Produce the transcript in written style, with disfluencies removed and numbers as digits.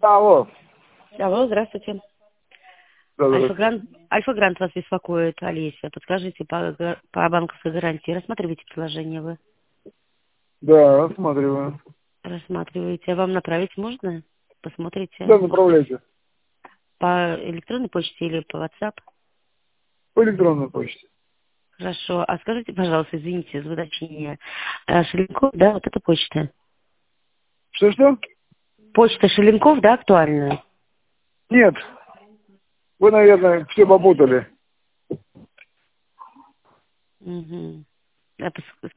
Алло. Алло, здравствуйте. Да, да, Альфа-Грант вас беспокоит, Олеся. Подскажите, по банковской гарантии рассматриваете предложение вы? да, рассматриваю. Рассматриваете. А вам направить можно? Да, Посмотрите. направляйте. По электронной почте или по WhatsApp? По электронной почте. Хорошо. А скажите, пожалуйста, извините за уточнение. Шеленков, да, вот эта почта? Что? Почта Шеленков, да, актуальная? Нет. Вы, наверное, все попутали. Угу.